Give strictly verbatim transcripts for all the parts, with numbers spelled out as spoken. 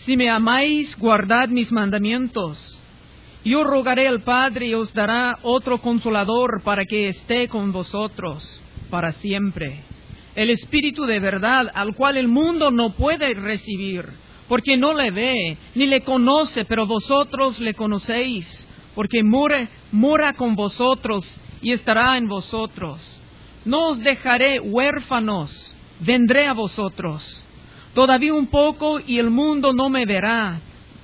Si me amáis, guardad mis mandamientos. Yo rogaré al Padre y os dará otro consolador para que esté con vosotros para siempre. El Espíritu de verdad, al cual el mundo no puede recibir, porque no le ve, ni le conoce, pero vosotros le conocéis, porque mora, mora con vosotros y estará en vosotros. No os dejaré huérfanos, vendré a vosotros. Todavía un poco y el mundo no me verá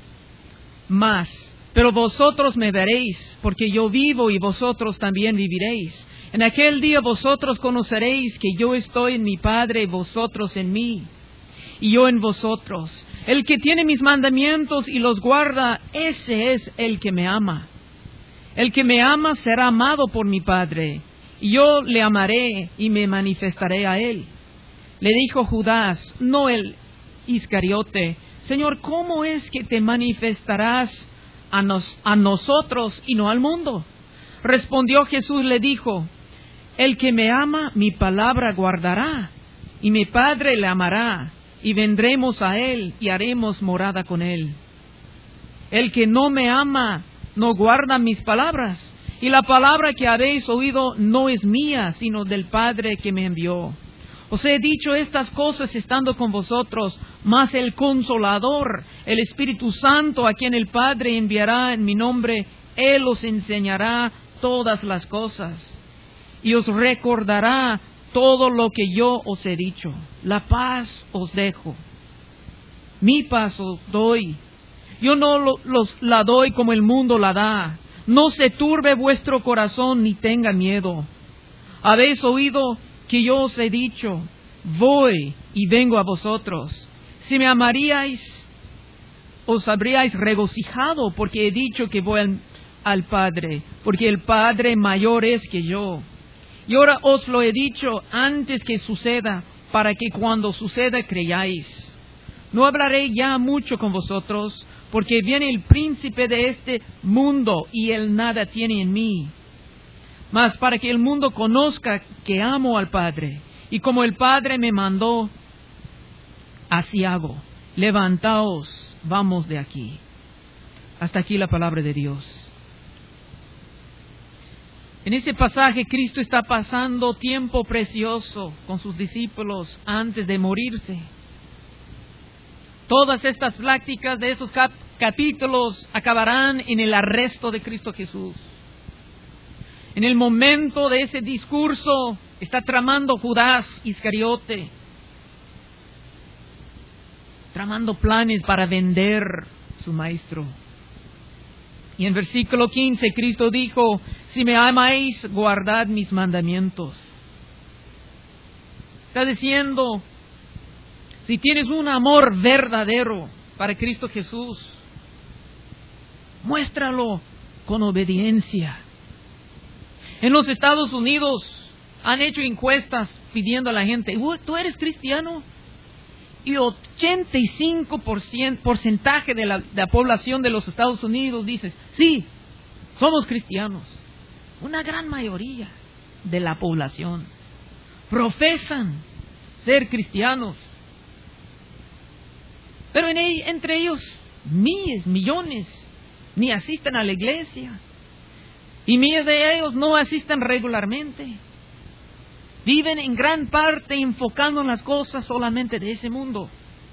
más, pero vosotros me veréis, porque yo vivo y vosotros también viviréis. En aquel día vosotros conoceréis que yo estoy en mi Padre y vosotros en mí, y yo en vosotros. El que tiene mis mandamientos y los guarda, ese es el que me ama. El que me ama será amado por mi Padre, y yo le amaré y me manifestaré a él. Le dijo Judas, no el Iscariote, Señor, ¿cómo es que te manifestarás a, nos, a nosotros y no al mundo? Respondió Jesús, le dijo, el que me ama, mi palabra guardará, y mi Padre le amará, y vendremos a él y haremos morada con él. El que no me ama, no guarda mis palabras, y la palabra que habéis oído no es mía, sino del Padre que me envió. Os he dicho estas cosas estando con vosotros, mas el Consolador, el Espíritu Santo, a quien el Padre enviará en mi nombre, Él os enseñará todas las cosas, y os recordará todo lo que yo os he dicho. La paz os dejo, mi paz os doy. Yo no lo, los, la doy como el mundo la da. No se turbe vuestro corazón ni tenga miedo. Habéis oído que yo os he dicho, voy y vengo a vosotros. Si me amaríais, os habríais regocijado, porque he dicho que voy al, al Padre, porque el Padre mayor es que yo. Y ahora os lo he dicho antes que suceda, para que cuando suceda creáis. No hablaré ya mucho con vosotros, porque viene el príncipe de este mundo, y él nada tiene en mí. Mas para que el mundo conozca que amo al Padre, y como el Padre me mandó, así hago. Levantaos, vamos de aquí. Hasta aquí la palabra de Dios. En ese pasaje Cristo está pasando tiempo precioso con sus discípulos antes de morirse. Todas estas pláticas de esos cap- capítulos acabarán en el arresto de Cristo Jesús. En el momento de ese discurso está tramando Judas Iscariote, tramando planes para vender su maestro. Y en versículo quince Cristo dijo, si me amáis, guardad mis mandamientos. Está diciendo, si tienes un amor verdadero para Cristo Jesús, muéstralo con obediencia. En los Estados Unidos han hecho encuestas pidiendo a la gente, ¿tú eres cristiano? Y ochenta y cinco por ciento porcentaje de la, de la población de los Estados Unidos dice, sí, somos cristianos. Una gran mayoría de la población profesan ser cristianos. Pero en, entre ellos miles, millones, ni asisten a la iglesia. Y miles de ellos no asisten regularmente. Viven en gran parte enfocando en las cosas solamente de ese mundo.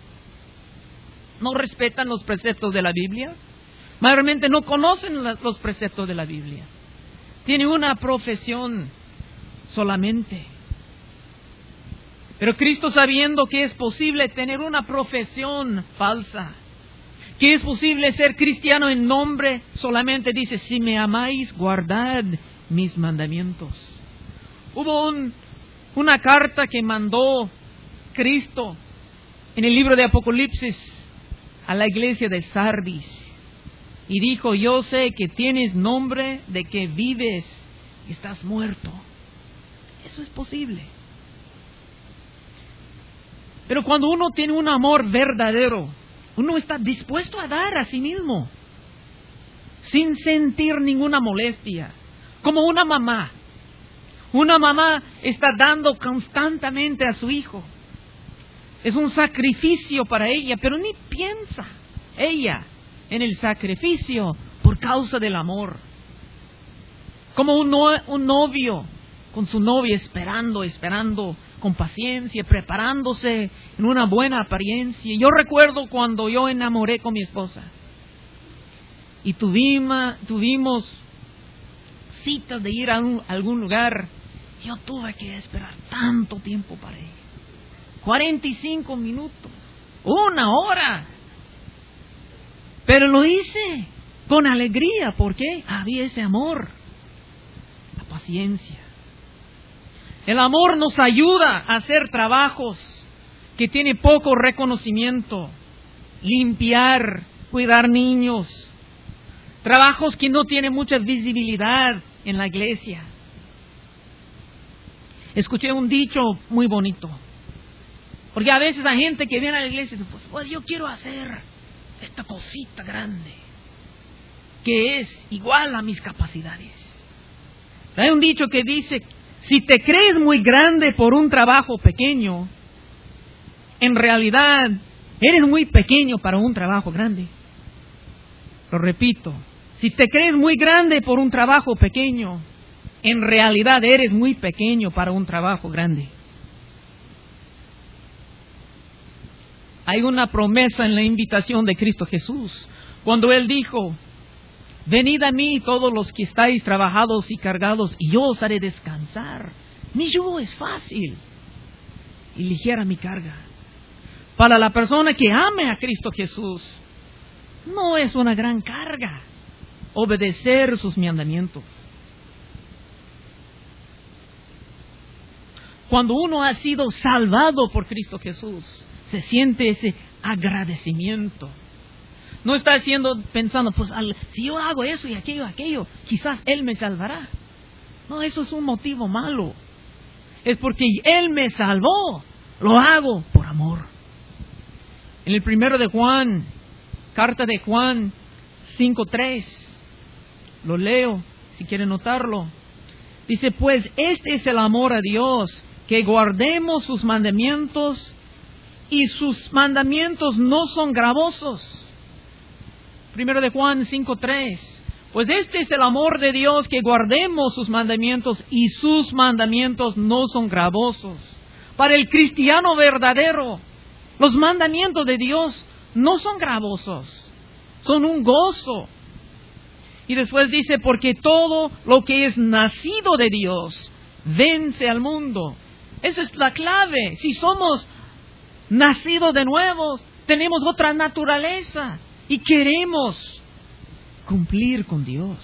No respetan los preceptos de la Biblia. Mayormente no conocen los preceptos de la Biblia. Tienen una profesión solamente. Pero Cristo, sabiendo que es posible tener una profesión falsa, que es posible ser cristiano en nombre, solamente dice, si me amáis, guardad mis mandamientos. Hubo un, una carta que mandó Cristo en el libro de Apocalipsis a la iglesia de Sardis. Y dijo, yo sé que tienes nombre de que vives y estás muerto. Eso es posible. Pero cuando uno tiene un amor verdadero, uno está dispuesto a dar a sí mismo, sin sentir ninguna molestia. Como una mamá. Una mamá está dando constantemente a su hijo. Es un sacrificio para ella, pero ni piensa ella, en el sacrificio por causa del amor. Como un, no, un novio con su novia esperando, esperando con paciencia, preparándose en una buena apariencia. Yo recuerdo cuando yo enamoré con mi esposa y tuvimos, tuvimos citas de ir a, un, a algún lugar. Yo tuve que esperar tanto tiempo para ella. cuarenta y cinco minutos, una hora. Pero lo hice con alegría. ¿Por qué? Había ese amor, la paciencia. El amor nos ayuda a hacer trabajos que tienen poco reconocimiento. Limpiar, cuidar niños. Trabajos que no tienen mucha visibilidad en la iglesia. Escuché un dicho muy bonito. Porque a veces hay gente que viene a la iglesia y dice, pues, pues yo quiero hacer esta cosita grande, que es igual a mis capacidades. Hay un dicho que dice, si te crees muy grande por un trabajo pequeño, en realidad eres muy pequeño para un trabajo grande. Lo repito, si te crees muy grande por un trabajo pequeño, en realidad eres muy pequeño para un trabajo grande. Hay una promesa en la invitación de Cristo Jesús, cuando Él dijo, venid a mí todos los que estáis trabajados y cargados, y yo os haré descansar. Mi yugo es fácil y ligera mi carga. Para la persona que ame a Cristo Jesús, no es una gran carga obedecer sus mandamientos. Cuando uno ha sido salvado por Cristo Jesús, se siente ese agradecimiento. No está haciendo, pensando, pues al, si yo hago eso y aquello, aquello, quizás Él me salvará. No, eso es un motivo malo. Es porque Él me salvó, lo hago por amor. En el primero de Juan, carta de Juan cinco tres, lo leo si quieren notarlo. Dice, pues este es el amor a Dios, que guardemos sus mandamientos, y sus mandamientos no son gravosos. Primero de Juan cinco tres. Pues este es el amor de Dios, que guardemos sus mandamientos, y sus mandamientos no son gravosos. Para el cristiano verdadero, los mandamientos de Dios no son gravosos, son un gozo. Y después dice, porque todo lo que es nacido de Dios vence al mundo. Esa es la clave. Si somos nacidos de nuevo, tenemos otra naturaleza y queremos cumplir con Dios.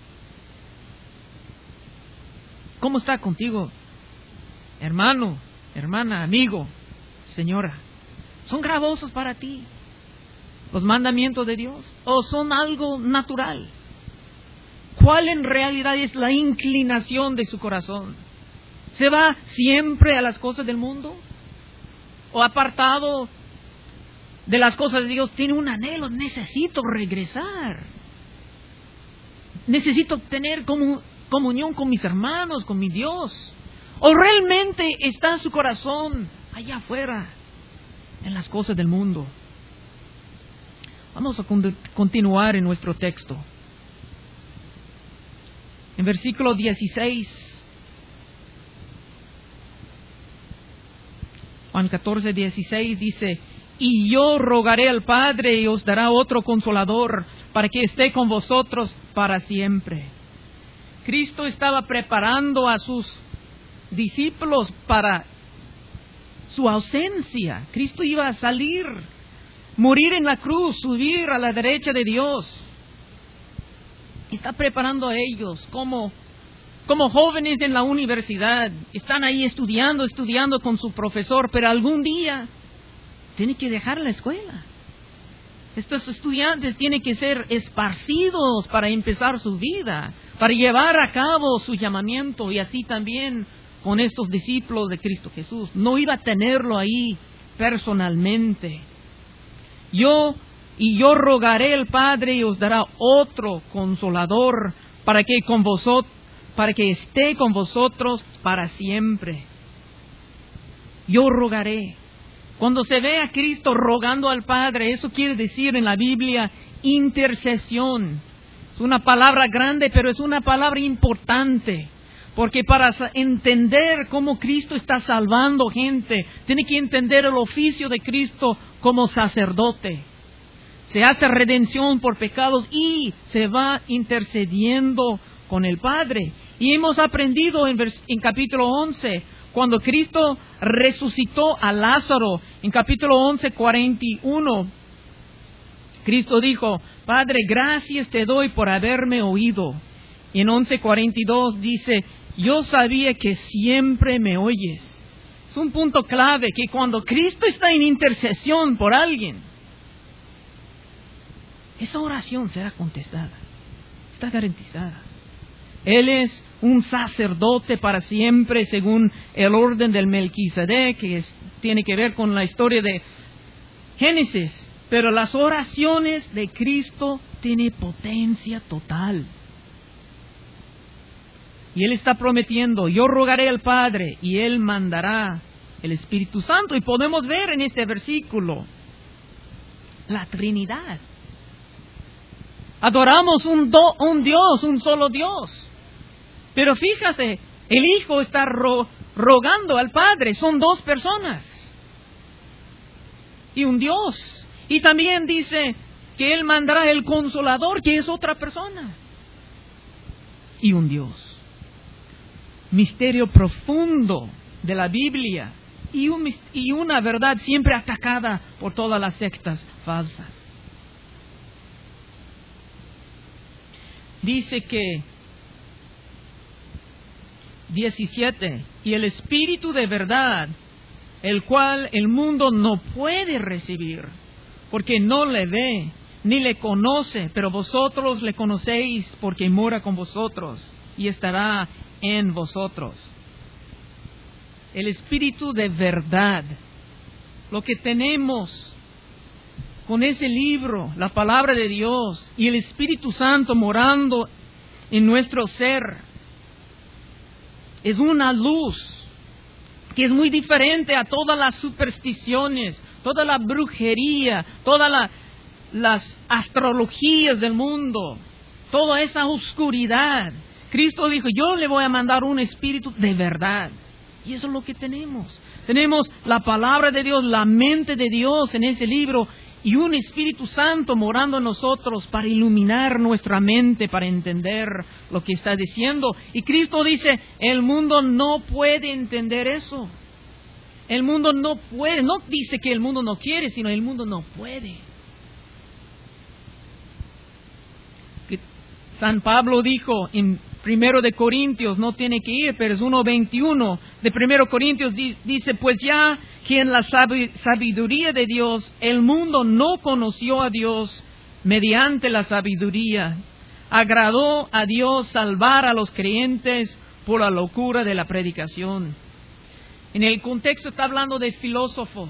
¿Cómo está contigo, hermano, hermana, amigo, señora? ¿Son gravosos para ti los mandamientos de Dios o son algo natural? ¿Cuál en realidad es la inclinación de su corazón? ¿Se va siempre a las cosas del mundo? ¿O apartado de las cosas de Dios tiene un anhelo? Necesito regresar. Necesito tener comu- comunión con mis hermanos, con mi Dios. ¿O realmente está su corazón allá afuera, en las cosas del mundo? Vamos a con- continuar en nuestro texto. En versículo dieciséis, Juan catorce, dieciséis dice, y yo rogaré al Padre y os dará otro consolador para que esté con vosotros para siempre. Cristo estaba preparando a sus discípulos para su ausencia. Cristo iba a salir, morir en la cruz, subir a la derecha de Dios. Está preparando a ellos como, como jóvenes en la universidad. Están ahí estudiando, estudiando con su profesor, pero algún día tienen que dejar la escuela. Estos estudiantes tienen que ser esparcidos para empezar su vida, para llevar a cabo su llamamiento, y así también con estos discípulos de Cristo Jesús. No iba a tenerlo ahí personalmente. Yo y yo rogaré al Padre y os dará otro consolador para que con vosotros, para que esté con vosotros para siempre. Yo rogaré. Cuando se ve a Cristo rogando al Padre, eso quiere decir en la Biblia intercesión. Es una palabra grande, pero es una palabra importante. Porque para entender cómo Cristo está salvando gente, tiene que entender el oficio de Cristo como sacerdote. Se hace redención por pecados y se va intercediendo con el Padre. Y hemos aprendido en, vers- en capítulo once, cuando Cristo resucitó a Lázaro, en capítulo once, cuarenta y uno, Cristo dijo: Padre, gracias te doy por haberme oído. Y en once cuarenta y dos dice: yo sabía que siempre me oyes. Es un punto clave que cuando Cristo está en intercesión por alguien, esa oración será contestada. Está garantizada. Él es un sacerdote para siempre según el orden del Melquisedec, que es, tiene que ver con la historia de Génesis. Pero las oraciones de Cristo tienen potencia total. Y Él está prometiendo: yo rogaré al Padre y Él mandará el Espíritu Santo. Y podemos ver en este versículo la Trinidad. Adoramos un, do, un Dios, un solo Dios. Pero fíjate, el Hijo está ro, rogando al Padre. Son dos personas. Y un Dios. Y también dice que Él mandará el Consolador, que es otra persona. Y un Dios. Misterio profundo de la Biblia y, un, y una verdad siempre atacada por todas las sectas falsas. Dice que diecisiete, y el Espíritu de verdad, el cual el mundo no puede recibir, porque no le ve ni le conoce, pero vosotros le conocéis porque mora con vosotros y estará en vosotros. El Espíritu de verdad, lo que tenemos con ese libro, la palabra de Dios y el Espíritu Santo morando en nuestro ser, es una luz que es muy diferente a todas las supersticiones, toda la brujería, todas la, las astrologías del mundo, toda esa oscuridad. Cristo dijo: yo le voy a mandar un espíritu de verdad. Y eso es lo que tenemos. Tenemos la palabra de Dios, la mente de Dios en ese libro, y un Espíritu Santo morando en nosotros para iluminar nuestra mente, para entender lo que está diciendo. Y Cristo dice: el mundo no puede entender eso. El mundo no puede. No dice que el mundo no quiere, sino el mundo no puede. San Pablo dijo en Primero de Corintios, no tiene que ir, pero es uno veintiuno de Primero Corintios, dice: pues ya que en la sabiduría de Dios el mundo no conoció a Dios mediante la sabiduría, agradó a Dios salvar a los creyentes por la locura de la predicación. En el contexto está hablando de filósofos,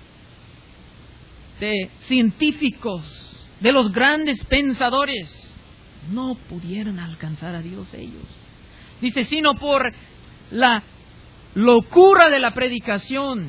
de científicos, de los grandes pensadores. No pudieron alcanzar a Dios ellos. Dice: sino por la locura de la predicación.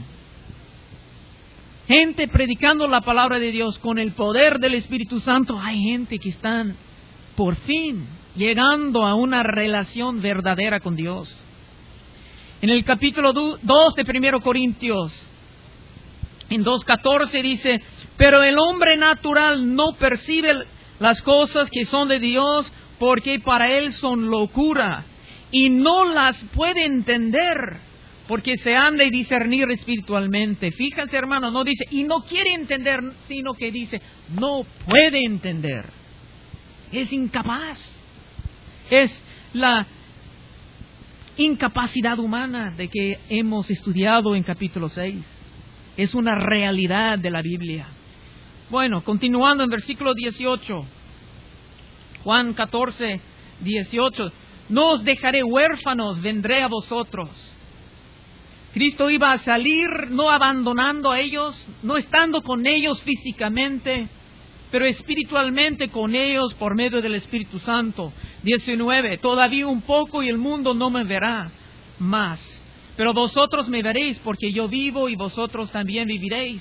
Gente predicando la palabra de Dios con el poder del Espíritu Santo. Hay gente que están por fin llegando a una relación verdadera con Dios. En el capítulo dos de Primero Corintios, en dos catorce dice: pero el hombre natural no percibe las cosas que son de Dios, porque para él son locura, y no las puede entender, porque se han de discernir espiritualmente. Fíjense, hermanos, no dice y no quiere entender, sino que dice no puede entender. Es incapaz. Es la incapacidad humana de que hemos estudiado en capítulo seis. Es una realidad de la Biblia. Bueno, continuando en versículo dieciocho, Juan catorce, dieciocho, no os dejaré huérfanos, vendré a vosotros. Cristo iba a salir no abandonando a ellos, no estando con ellos físicamente, pero espiritualmente con ellos por medio del Espíritu Santo. diecinueve, todavía un poco y el mundo no me verá más, Pero vosotros me veréis, porque yo vivo y vosotros también viviréis.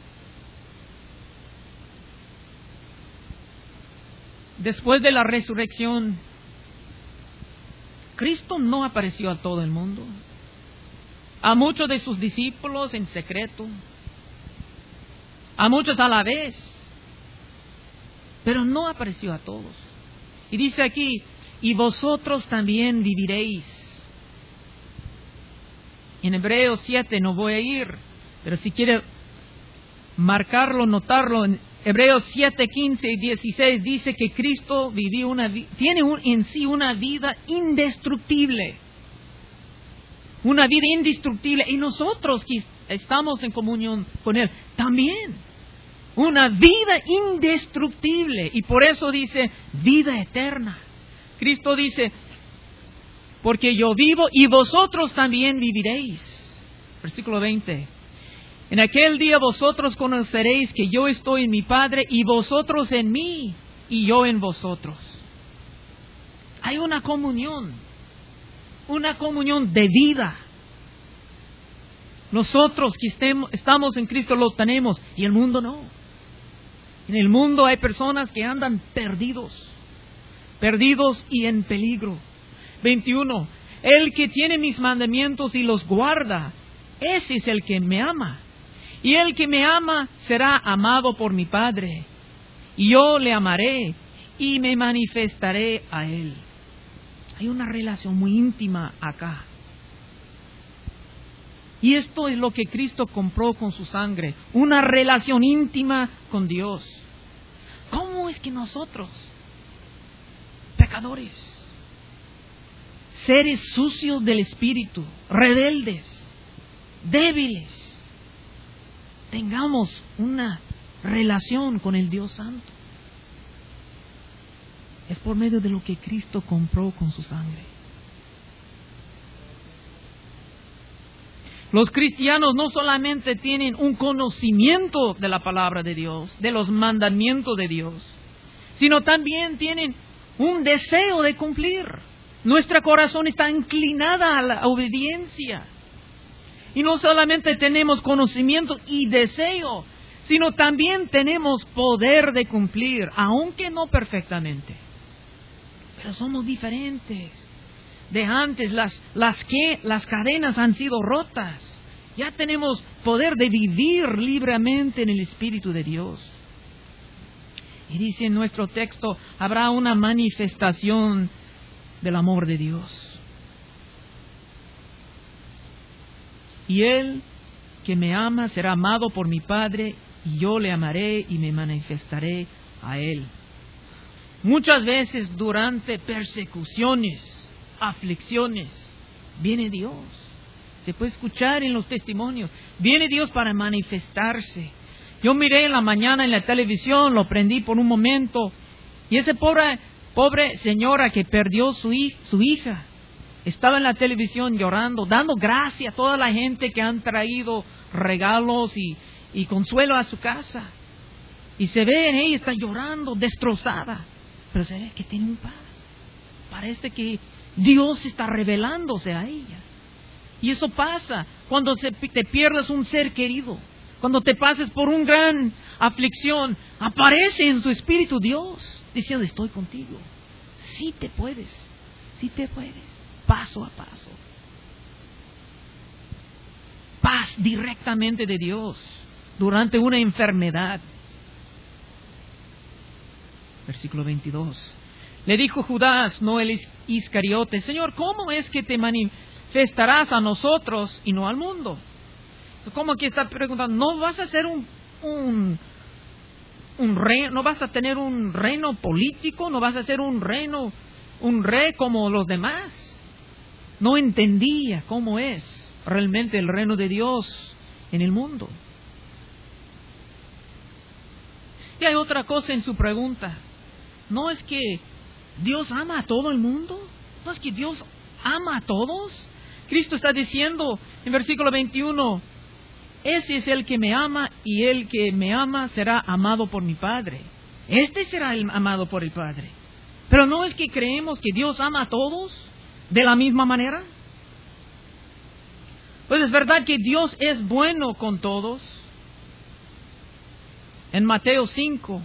Después de la resurrección, Cristo no apareció a todo el mundo. A muchos de sus discípulos en secreto. A muchos a la vez. Pero no apareció a todos. Y dice aquí, y vosotros también viviréis. En Hebreos siete no voy a ir, pero si quiere marcarlo, notarlo, en Hebreos siete, quince y dieciséis dice que Cristo vivió una, tiene un, en sí una vida indestructible. Una vida indestructible. Y nosotros que estamos en comunión con Él, también. Una vida indestructible. Y por eso dice, vida eterna. Cristo dice, porque yo vivo y vosotros también viviréis. Versículo veinte. En aquel día vosotros conoceréis que yo estoy en mi Padre y vosotros en mí y yo en vosotros. Hay una comunión, una comunión de vida. Nosotros que estemos, estamos en Cristo lo tenemos y el mundo no. En el mundo hay personas que andan perdidos, perdidos y en peligro. veintiuno. El que tiene mis mandamientos y los guarda, ese es el que me ama. Y el que me ama será amado por mi Padre. Y yo le amaré y me manifestaré a él. Hay una relación muy íntima acá. Y esto es lo que Cristo compró con su sangre. Una relación íntima con Dios. ¿Cómo es que nosotros, pecadores, seres sucios del espíritu, rebeldes, débiles, tengamos una relación con el Dios Santo? Es por medio de lo que Cristo compró con su sangre. Los cristianos no solamente tienen un conocimiento de la palabra de Dios, de los mandamientos de Dios, sino también tienen un deseo de cumplir. Nuestro corazón está inclinada a la obediencia. Y no solamente tenemos conocimiento y deseo, sino también tenemos poder de cumplir, aunque no perfectamente. Pero somos diferentes. De antes las, las, que, las cadenas han sido rotas. Ya tenemos poder de vivir libremente en el Espíritu de Dios. Y dice en nuestro texto, habrá una manifestación del amor de Dios. Y Él que me ama será amado por mi Padre, y yo le amaré y me manifestaré a Él. Muchas veces durante persecuciones, aflicciones, viene Dios. Se puede escuchar en los testimonios. Viene Dios para manifestarse. Yo miré en la mañana en la televisión, lo prendí por un momento, y esa pobre, pobre señora que perdió su, hij- su hija, estaba en la televisión llorando, dando gracias a toda la gente que han traído regalos y, y consuelo a su casa. Y se ve en ella, está llorando, destrozada, pero se ve que tiene un paz. Parece que Dios está revelándose a ella. Y eso pasa cuando se, te pierdes un ser querido. Cuando te pases por una gran aflicción, aparece en su espíritu Dios, diciendo, estoy contigo. Sí te puedes, sí te puedes, paso a paso. Paz directamente de Dios durante una enfermedad. Versículo veintidós. Le dijo Judas, no el Iscariote, Señor, ¿cómo es que te manifestarás a nosotros y no al mundo? ¿Cómo que está preguntando? ¿No vas a ser un, un, un rey, no vas a tener un reino político? ¿No vas a ser un reino, un rey como los demás? No entendía cómo es realmente el reino de Dios en el mundo. Y hay otra cosa en su pregunta. ¿No es que Dios ama a todo el mundo? ¿No es que Dios ama a todos? Cristo está diciendo en versículo veintiuno, ese es el que me ama y el que me ama será amado por mi Padre. Este será el amado por el Padre. Pero ¿no es que creemos que Dios ama a todos de la misma manera? Pues es verdad que Dios es bueno con todos. En Mateo cinco,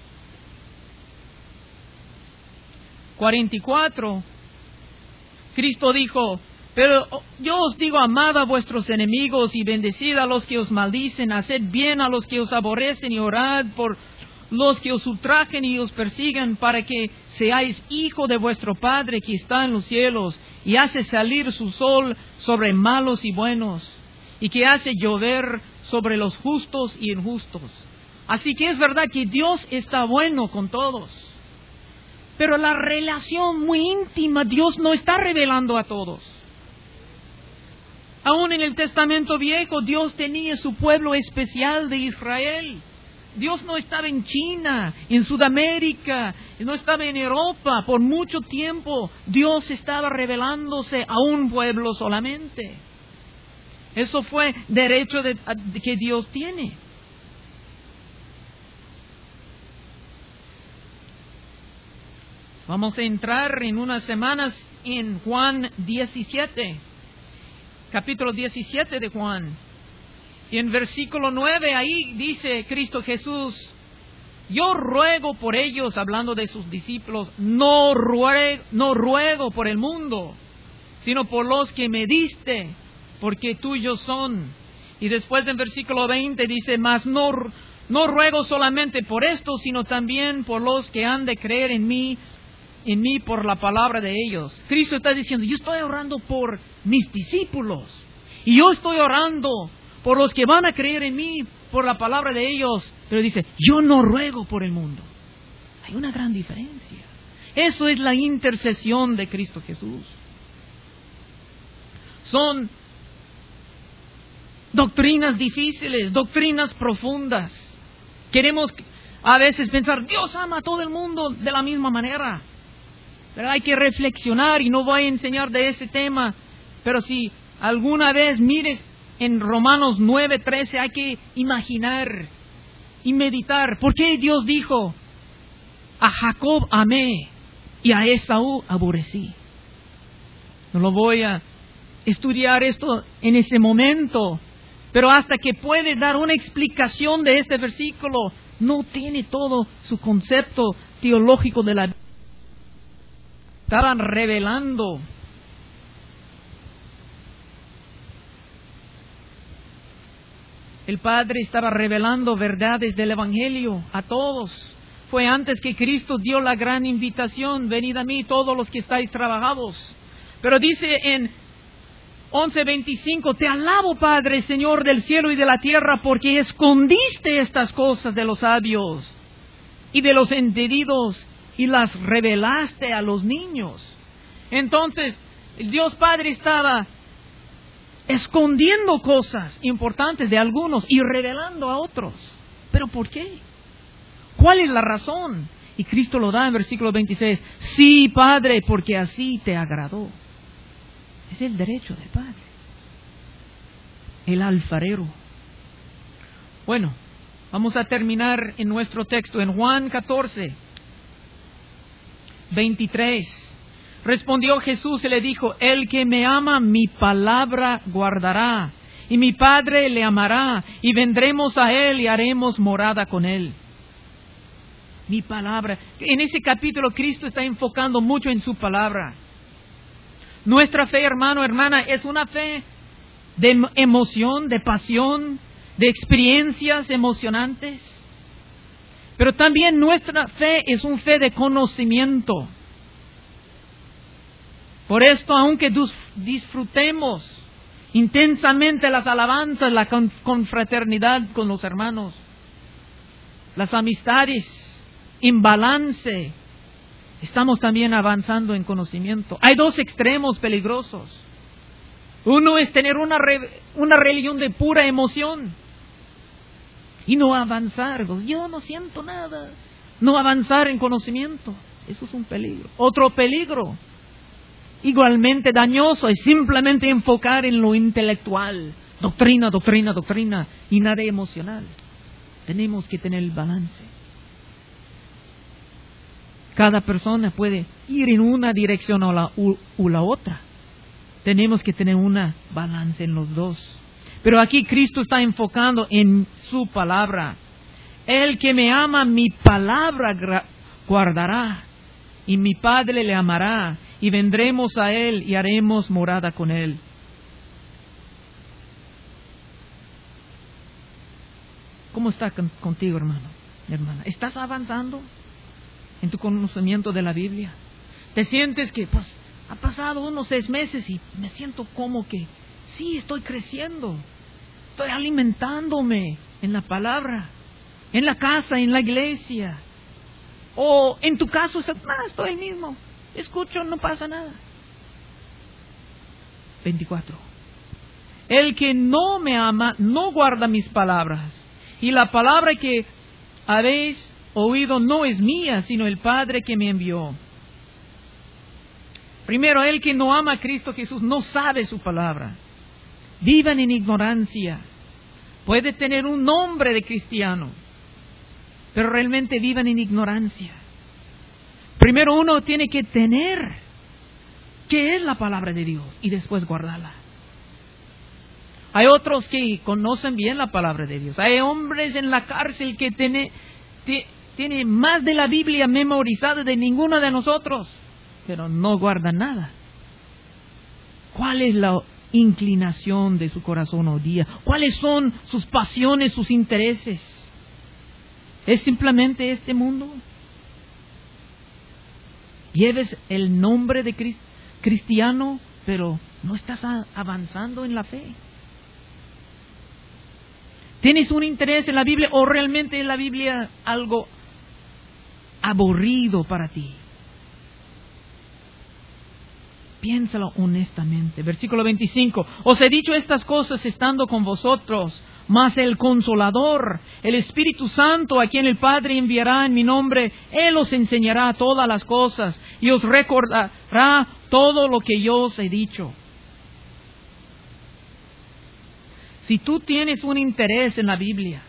cuarenta y cuatro, Cristo dijo: pero yo os digo, amad a vuestros enemigos y bendecid a los que os maldicen, haced bien a los que os aborrecen y orad por los que os ultrajen y os persigan, para que seáis hijo de vuestro Padre que está en los cielos, y hace salir su sol sobre malos y buenos, y que hace llover sobre los justos y injustos. Así que es verdad que Dios está bueno con todos, pero la relación muy íntima Dios no está revelando a todos. Aún en el Testamento Viejo, Dios tenía su pueblo especial de Israel. Dios no estaba en China, en Sudamérica, no estaba en Europa. Por mucho tiempo, Dios estaba revelándose a un pueblo solamente. Eso fue derecho de, de que Dios tiene. Vamos a entrar en unas semanas en Juan diecisiete. Capítulo diecisiete de Juan. Y en versículo nueve ahí dice Cristo Jesús: yo ruego por ellos, hablando de sus discípulos, no ruego, no ruego por el mundo, sino por los que me diste, porque tuyos son. Y después en versículo veinte dice: mas no, no ruego solamente por esto, sino también por los que han de creer en mí, en mí por la palabra de ellos. Cristo está diciendo: yo estoy orando por mis discípulos, y yo estoy orando por los que van a creer en mí por la palabra de ellos. Pero dice: yo no ruego por el mundo. Hay una gran diferencia. Eso es la intercesión de Cristo Jesús. Son doctrinas difíciles, doctrinas profundas. Queremos a veces pensar: Dios ama a todo el mundo de la misma manera. Pero hay que reflexionar, y no voy a enseñar de ese tema. Pero si alguna vez mires en Romanos nueve trece, hay que imaginar y meditar. ¿Por qué Dios dijo: a Jacob amé y a Esaú aborrecí? No lo voy a estudiar esto en ese momento, pero hasta que puede dar una explicación de este versículo, no tiene todo su concepto teológico de la Biblia. Estaban revelando el Padre estaba revelando verdades del Evangelio a todos. Fue antes que Cristo dio la gran invitación: venid a mí todos los que estáis trabajados. Pero dice en once veinticinco: te alabo, Padre, Señor del cielo y de la tierra, porque escondiste estas cosas de los sabios y de los entendidos y las revelaste a los niños. Entonces, el Dios Padre estaba escondiendo cosas importantes de algunos y revelando a otros. ¿Pero por qué? ¿Cuál es la razón? Y Cristo lo da en versículo veintiséis: sí, Padre, porque así te agradó. Es el derecho del Padre, el alfarero. Bueno, vamos a terminar en nuestro texto en Juan catorce, veintitrés. Respondió Jesús y le dijo: el que me ama, mi palabra guardará, y mi Padre le amará, y vendremos a él y haremos morada con él. Mi palabra. En ese capítulo Cristo está enfocando mucho en su palabra. Nuestra fe, hermano, hermana, es una fe de emoción, de pasión, de experiencias emocionantes. Pero también nuestra fe es una fe de conocimiento. Por esto, aunque disfrutemos intensamente las alabanzas, la confraternidad con los hermanos, las amistades en balance, estamos también avanzando en conocimiento. Hay dos extremos peligrosos. Uno es tener una, re, una religión de pura emoción y no avanzar. Yo no siento nada. No avanzar en conocimiento. Eso es un peligro. Otro peligro, igualmente dañoso, es simplemente enfocar en lo intelectual. Doctrina, doctrina, doctrina, y nada emocional. Tenemos que tener el balance. Cada persona puede ir en una dirección o la, o la otra. tenemos que tener una balanza en los dos. Pero aquí Cristo está enfocando en su palabra. El que me ama, mi palabra guardará, y mi Padre le amará, y vendremos a él y haremos morada con él. ¿Cómo está contigo, hermano, hermana? ¿Estás avanzando en tu conocimiento de la Biblia? ¿Te sientes que, pues, ha pasado unos seis meses y me siento como que, sí, estoy creciendo, estoy alimentándome en la palabra, en la casa, en la iglesia? O en tu caso, ah, estoy el mismo, escucho, no pasa nada. veinticuatro. El que no me ama, no guarda mis palabras. Y la palabra que habéis oído no es mía, sino el Padre que me envió. Primero, el que no ama a Cristo Jesús no sabe su palabra. Vivan en ignorancia. Puede tener un nombre de cristiano, pero realmente vivan en ignorancia. Primero uno tiene que tener qué es la palabra de Dios y después guardarla. Hay otros que conocen bien la palabra de Dios. Hay hombres en la cárcel que tiene, tiene más de la Biblia memorizada de ninguno de nosotros, pero no guardan nada. ¿Cuál es la inclinación de su corazón hoy día? ¿Cuáles son sus pasiones, sus intereses? ¿Es simplemente este mundo? Lleves el nombre de Cristo, cristiano, pero no estás avanzando en la fe. ¿Tienes un interés en la Biblia o realmente es la Biblia algo aburrido para ti? Piénsalo honestamente. Versículo veinticinco. Os he dicho estas cosas estando con vosotros, mas el Consolador, el Espíritu Santo, a quien el Padre enviará en mi nombre, Él os enseñará todas las cosas y os recordará todo lo que yo os he dicho. Si tú tienes un interés en la Biblia,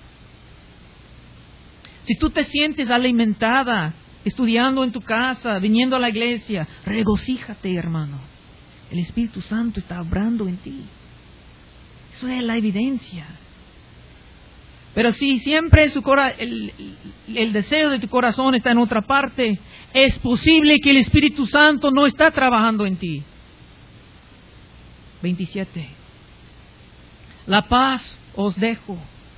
si tú te sientes alimentada, estudiando en tu casa, viniendo a la iglesia, regocíjate, hermano. El Espíritu Santo está obrando en ti. Eso es la evidencia. Pero si siempre su cora- el, el deseo de tu corazón está en otra parte, es posible que el Espíritu Santo no está trabajando en ti. veintisiete. La paz os dejo,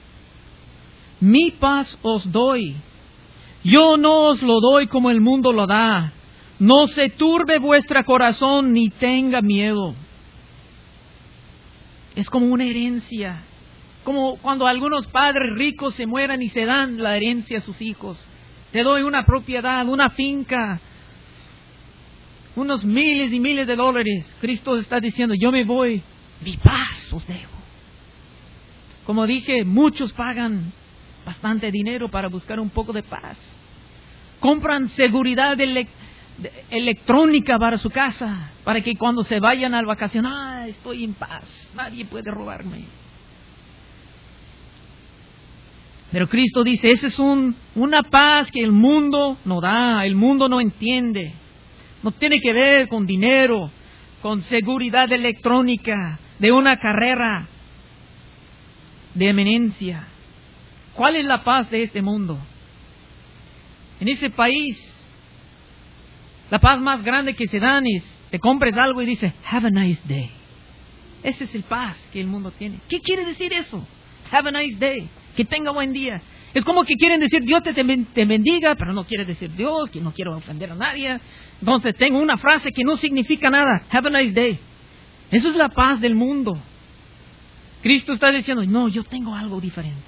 mi paz os doy. Yo no os lo doy como el mundo lo da. No se turbe vuestro corazón ni tenga miedo. Es como una herencia. Como cuando algunos padres ricos se mueran y se dan la herencia a sus hijos. Te doy una propiedad, una finca, unos miles y miles de dólares. Cristo está diciendo, yo me voy, mi paz os dejo. Como dije, muchos pagan bastante dinero para buscar un poco de paz. Compran seguridad ele- electrónica para su casa, para que cuando se vayan a vacacionar, ah, estoy en paz, nadie puede robarme. Pero Cristo dice, esa es un, una paz que el mundo no da, el mundo no entiende. No tiene que ver con dinero, con seguridad electrónica, de una carrera de eminencia. ¿Cuál es la paz de este mundo? En ese país, la paz más grande que se dan es, te compres algo y dice, have a nice day. Ese es el paz que el mundo tiene. ¿Qué quiere decir eso? Have a nice day. Que tenga buen día. Es como que quieren decir, Dios te, te bendiga, pero no quiere decir Dios, que no quiero ofender a nadie. Entonces tengo una frase que no significa nada. Have a nice day. Eso es la paz del mundo. Cristo está diciendo, no, yo tengo algo diferente.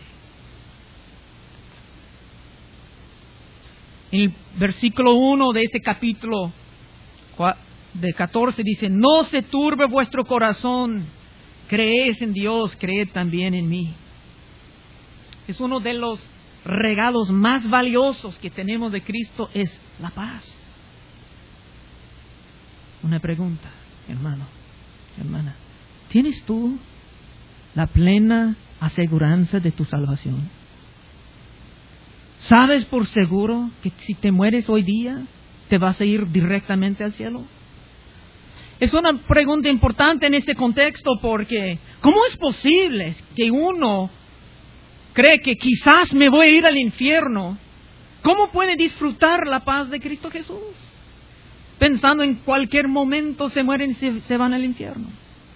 En el versículo uno de este capítulo de catorce dice, no se turbe vuestro corazón, creed en Dios, creed también en mí. Es uno de los regalos más valiosos que tenemos de Cristo, es la paz. Una pregunta, hermano, hermana, ¿tienes tú la plena aseguranza de tu salvación? ¿Sabes por seguro que si te mueres hoy día, te vas a ir directamente al cielo? Es una pregunta importante en este contexto porque ¿cómo es posible que uno cree que quizás me voy a ir al infierno? ¿Cómo puede disfrutar la paz de Cristo Jesús? Pensando en cualquier momento se mueren y se, se van al infierno.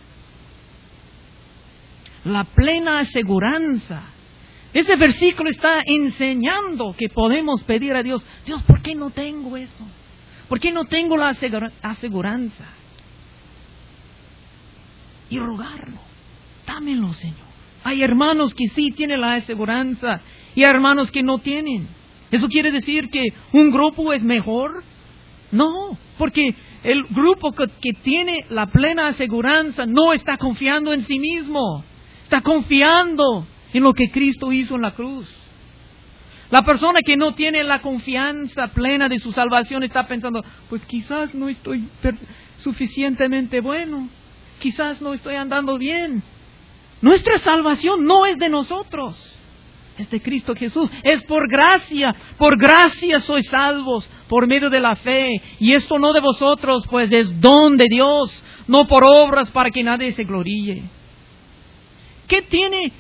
La plena aseguranza. Ese versículo está enseñando que podemos pedir a Dios, Dios, ¿por qué no tengo eso? ¿Por qué no tengo la asegura- aseguranza? Y rogarlo, dámelo, Señor. Hay hermanos que sí tienen la aseguranza y hay hermanos que no tienen. ¿Eso quiere decir que un grupo es mejor? No, porque el grupo que, que tiene la plena aseguranza no está confiando en sí mismo, está confiando en lo que Cristo hizo en la cruz. La persona que no tiene la confianza plena de su salvación está pensando, pues quizás no estoy per- suficientemente bueno, quizás no estoy andando bien. Nuestra salvación no es de nosotros, es de Cristo Jesús, es por gracia, por gracia sois salvos, por medio de la fe, y esto no de vosotros, pues es don de Dios, no por obras para que nadie se gloríe. ¿Qué tiene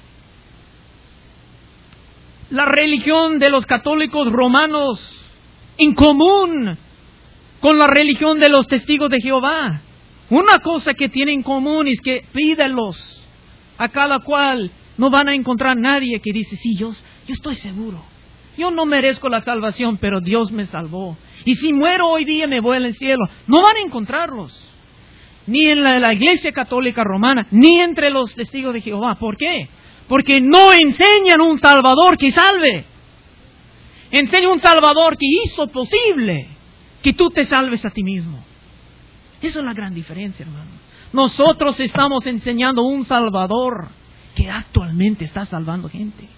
la religión de los católicos romanos en común con la religión de los testigos de Jehová? Una cosa que tiene en común es que pídelos a cada cual. No van a encontrar nadie que dice, sí, yo, yo estoy seguro. Yo no merezco la salvación, pero Dios me salvó. Y si muero hoy día me voy al cielo. No van a encontrarlos. Ni en la, la Iglesia Católica Romana, ni entre los testigos de Jehová. ¿Por qué? Porque no enseñan un Salvador que salve. Enseñan un Salvador que hizo posible que tú te salves a ti mismo. Esa es la gran diferencia, hermano. Nosotros estamos enseñando un Salvador que actualmente está salvando gente.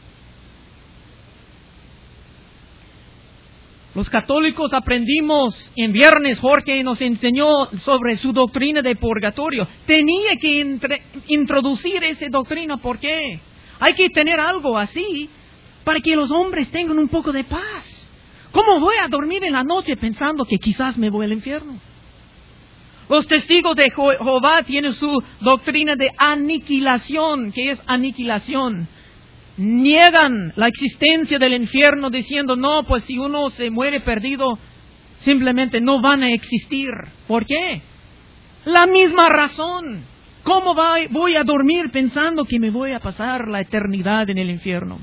Los católicos aprendimos en viernes, Jorge nos enseñó sobre su doctrina de purgatorio. Tenía que entre, introducir esa doctrina. ¿Por qué? Hay que tener algo así para que los hombres tengan un poco de paz. ¿Cómo voy a dormir en la noche pensando que quizás me voy al infierno? Los testigos de Jehová tienen su doctrina de aniquilación. ¿Qué es aniquilación? Niegan la existencia del infierno diciendo, no, pues si uno se muere perdido, simplemente no van a existir. ¿Por qué? La misma razón. ¿Cómo voy a dormir pensando que me voy a pasar la eternidad en el infierno?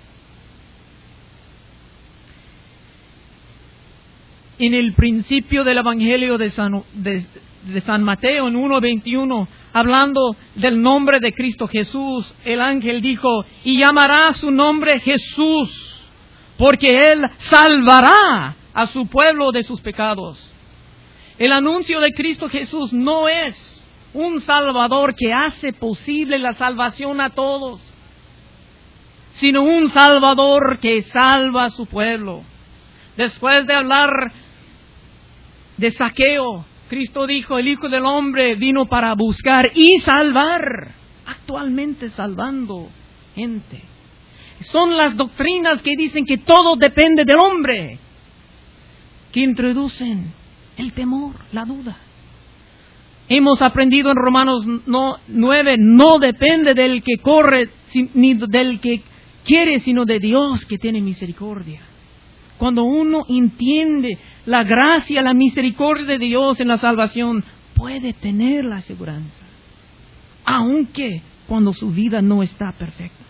En el principio del Evangelio de San, de, de San Mateo, en uno veintiuno, hablando del nombre de Cristo Jesús, el ángel dijo, y llamará su nombre Jesús, porque Él salvará a su pueblo de sus pecados. El anuncio de Cristo Jesús no es un Salvador que hace posible la salvación a todos, sino un Salvador que salva a su pueblo. Después de hablar de Zaqueo, Cristo dijo, el Hijo del Hombre vino para buscar y salvar, actualmente salvando gente. Son las doctrinas que dicen que todo depende del hombre, que introducen el temor, la duda. Hemos aprendido en Romanos nueve, no depende del que corre, ni del que quiere, sino de Dios que tiene misericordia. Cuando uno entiende la gracia, la misericordia de Dios en la salvación, puede tener la seguridad, aunque cuando su vida no está perfecta.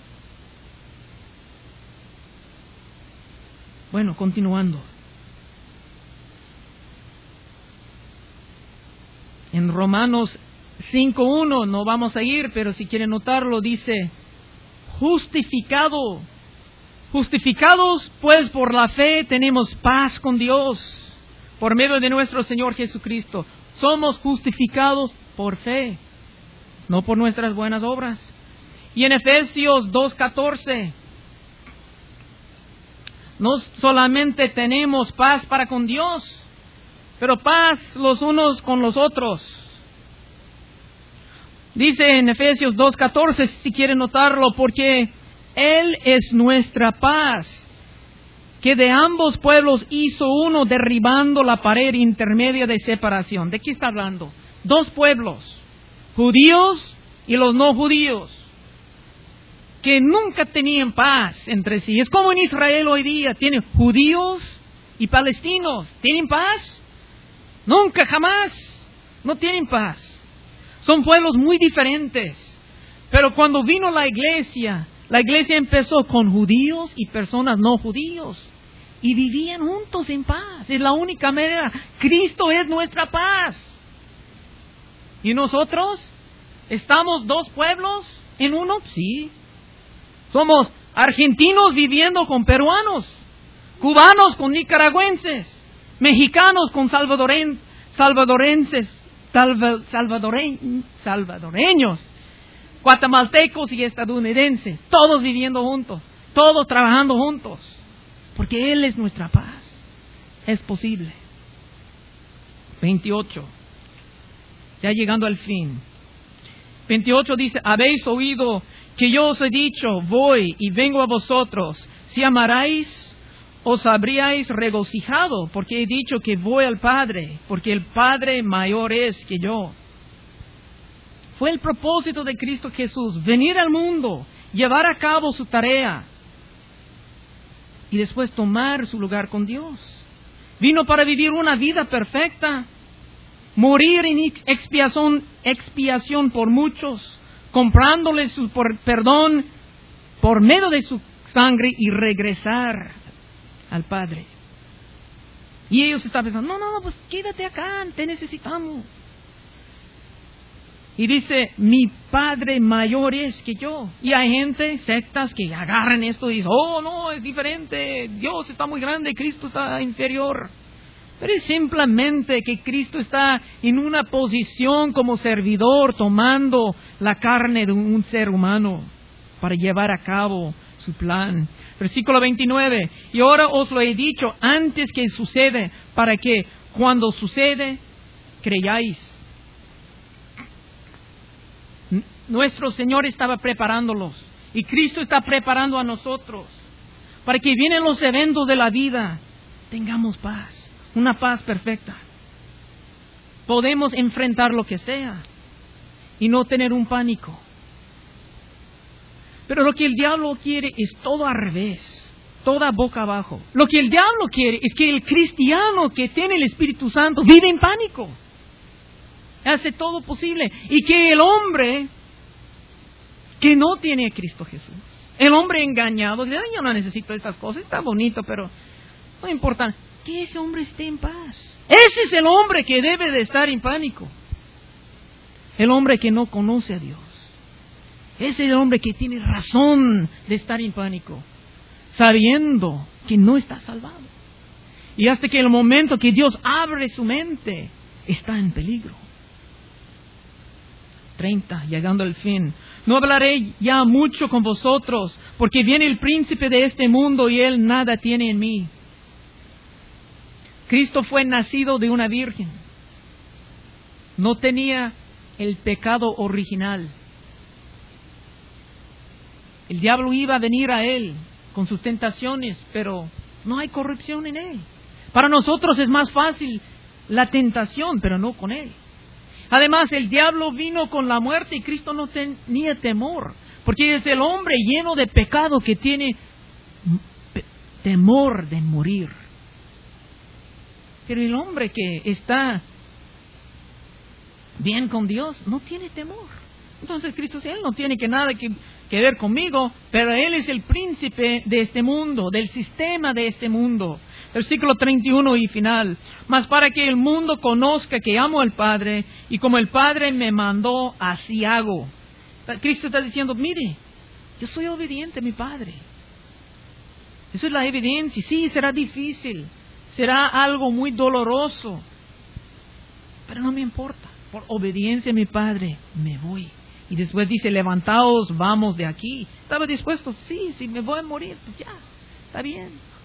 Bueno, continuando. En Romanos cinco uno, no vamos a ir, pero si quieren notarlo, dice, justificado. Justificados pues por la fe tenemos paz con Dios por medio de nuestro Señor Jesucristo. Somos justificados por fe, no por nuestras buenas obras. Y en Efesios dos catorce, no solamente tenemos paz para con Dios, pero paz los unos con los otros. Dice en Efesios dos catorce, si quieren notarlo, porque Él es nuestra paz, que de ambos pueblos hizo uno, derribando la pared intermedia de separación. ¿De qué está hablando? dos pueblos, judíos y los no judíos, que nunca tenían paz entre sí. Es como en Israel hoy día, tienen judíos y palestinos. ¿Tienen paz? Nunca, jamás. No tienen paz. Son pueblos muy diferentes. Pero cuando vino la iglesia, la iglesia empezó con judíos y personas no judíos. Y vivían juntos en paz. Es la única manera. Cristo es nuestra paz. ¿Y nosotros? ¿Estamos dos pueblos en uno? Sí. Somos argentinos viviendo con peruanos, cubanos con nicaragüenses, mexicanos con salvadoren, salvadorenses, salva, salvadoreñ, salvadoreños, guatemaltecos y estadounidenses, todos viviendo juntos, todos trabajando juntos, porque Él es nuestra paz. Es posible. veintiocho. Ya llegando al fin. veintiocho dice, habéis oído que yo os he dicho, voy y vengo a vosotros. Si amarais, os habríais regocijado, porque he dicho que voy al Padre, porque el Padre mayor es que yo. Fue el propósito de Cristo Jesús, venir al mundo, llevar a cabo su tarea, y después tomar su lugar con Dios. Vino para vivir una vida perfecta, morir en expiación, expiación por muchos, comprándoles su por, perdón por medio de su sangre y regresar al Padre. Y ellos estaban pensando, no, no, pues quédate acá, te necesitamos. Y dice, mi Padre mayor es que yo. Y hay gente, sectas, que agarran esto y dicen, oh, no, es diferente, Dios está muy grande, Cristo está inferior. Pero es simplemente que Cristo está en una posición como servidor, tomando la carne de un ser humano para llevar a cabo su plan. Versículo veintinueve. Y ahora os lo he dicho antes que sucede, para que cuando sucede, creyáis. Nuestro Señor estaba preparándolos. Y Cristo está preparando a nosotros. Para que vienen los eventos de la vida, tengamos paz. Una paz perfecta. Podemos enfrentar lo que sea y no tener un pánico. Pero lo que el diablo quiere es todo al revés, toda boca abajo. Lo que el diablo quiere es que el cristiano que tiene el Espíritu Santo vive en pánico. Hace todo posible. Y que el hombre que no tiene a Cristo Jesús, el hombre engañado, dice, yo no necesito estas cosas, está bonito, pero no importa. Que ese hombre esté en paz. Ese es el hombre que debe de estar en pánico. El hombre que no conoce a Dios. Ese es el hombre que tiene razón de estar en pánico, sabiendo que no está salvado. Y hasta que el momento que Dios abre su mente, está en peligro. treinta, llegando al fin. No hablaré ya mucho con vosotros, porque viene el príncipe de este mundo y él nada tiene en mí. Cristo fue nacido de una virgen. No tenía el pecado original. El diablo iba a venir a él con sus tentaciones, pero no hay corrupción en él. Para nosotros es más fácil la tentación, pero no con él. Además, el diablo vino con la muerte y Cristo no tenía temor, porque es el hombre lleno de pecado que tiene temor de morir. Pero el hombre que está bien con Dios no tiene temor. Entonces Cristo dice, Él no tiene que nada que, que ver conmigo, pero Él es el príncipe de este mundo, del sistema de este mundo. Versículo treinta y uno y final. Mas para que el mundo conozca que amo al Padre, y como el Padre me mandó, así hago. Cristo está diciendo, mire, yo soy obediente a mi Padre. Esa es la evidencia. Sí, será difícil. Será algo muy doloroso, pero no me importa. Por obediencia a mi Padre, me voy. Y después dice, levantaos, vamos de aquí. Estaba dispuesto, sí, si me voy a morir, pues ya, está bien.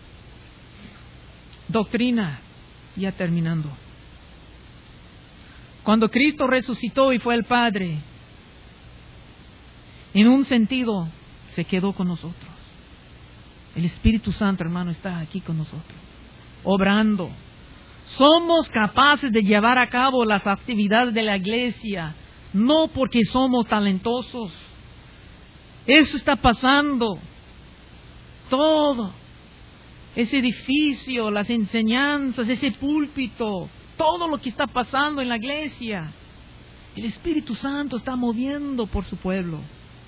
Doctrina, ya terminando. Cuando Cristo resucitó y fue al Padre, en un sentido, se quedó con nosotros. El Espíritu Santo, hermano, está aquí con nosotros, obrando. Somos capaces de llevar a cabo las actividades de la iglesia, no porque somos talentosos. Eso está pasando. Todo. Ese edificio, las enseñanzas, ese púlpito, todo lo que está pasando en la iglesia. El Espíritu Santo está moviendo por su pueblo.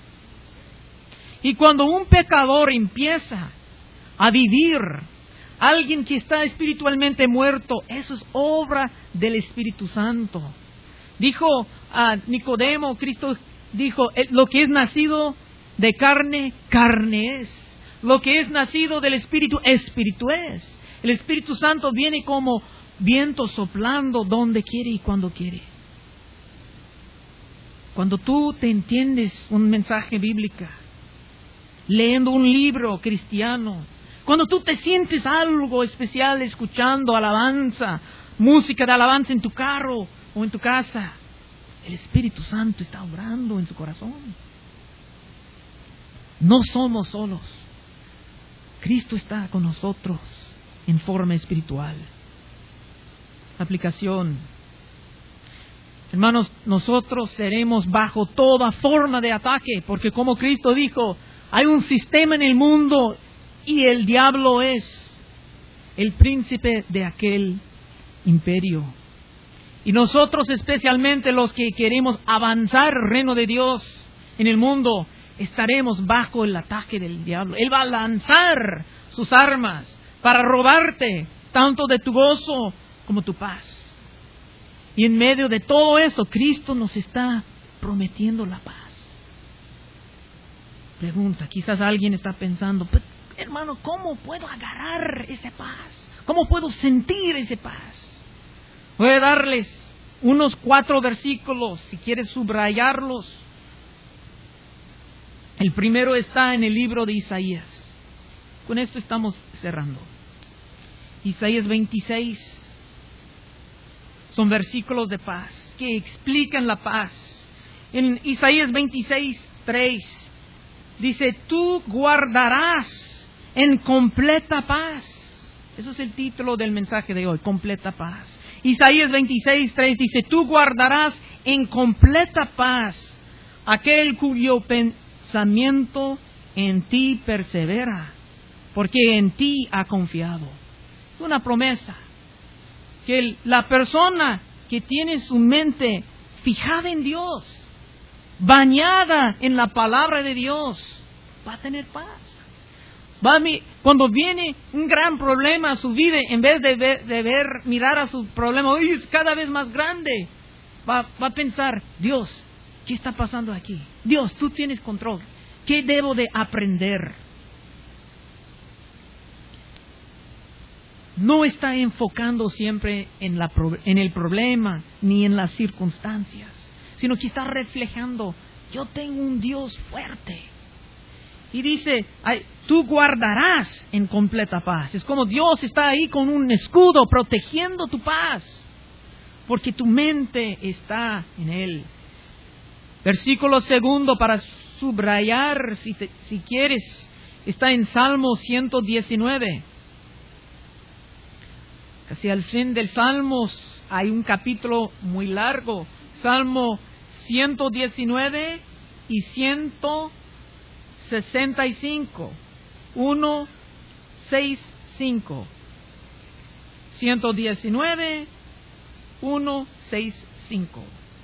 Y cuando un pecador empieza a vivir, alguien que está espiritualmente muerto, eso es obra del Espíritu Santo. Dijo a Nicodemo, Cristo dijo, lo que es nacido de carne, carne es. Lo que es nacido del Espíritu, Espíritu es. El Espíritu Santo viene como viento soplando donde quiere y cuando quiere. Cuando tú te entiendes un mensaje bíblico, leyendo un libro cristiano, cuando tú te sientes algo especial escuchando alabanza, música de alabanza en tu carro o en tu casa, el Espíritu Santo está obrando en tu corazón. No somos solos. Cristo está con nosotros en forma espiritual. Aplicación. Hermanos, nosotros seremos bajo toda forma de ataque, porque como Cristo dijo, hay un sistema en el mundo y el diablo es el príncipe de aquel imperio. Y nosotros, especialmente los que queremos avanzar el reino de Dios en el mundo, estaremos bajo el ataque del diablo. Él va a lanzar sus armas para robarte tanto de tu gozo como tu paz. Y en medio de todo eso, Cristo nos está prometiendo la paz. Pregunta, quizás alguien está pensando, hermano, ¿cómo puedo agarrar esa paz? ¿Cómo puedo sentir esa paz? Voy a darles unos cuatro versículos, si quieres subrayarlos. El primero está en el libro de Isaías. Con esto estamos cerrando. Isaías veintiséis. Son versículos de paz que explican la paz. En Isaías veintiséis, tres dice, tú guardarás en completa paz. Eso es el título del mensaje de hoy, completa paz. Isaías veintiséis, tres dice, tú guardarás en completa paz aquel cuyo pensamiento en ti persevera, porque en ti ha confiado. Es una promesa que el, la persona que tiene su mente fijada en Dios, bañada en la palabra de Dios, va a tener paz. Va a, cuando viene un gran problema a su vida, en vez de ver, de ver mirar a su problema, uy, es cada vez más grande, va, va a pensar, Dios, ¿qué está pasando aquí? Dios, tú tienes control. ¿Qué debo de aprender? No está enfocando siempre en, la, en el problema ni en las circunstancias, sino que está reflejando, yo tengo un Dios fuerte. Y dice, ay, tú guardarás en completa paz. Es como Dios está ahí con un escudo protegiendo tu paz, porque tu mente está en Él. Versículo segundo para subrayar, si, te, si quieres, está en Salmo ciento diecinueve. Casi al fin del Salmos hay un capítulo muy largo. Salmo ciento diecinueve y ciento sesenta y cinco. uno, seis, cinco. ciento diecinueve, uno, seis, cinco.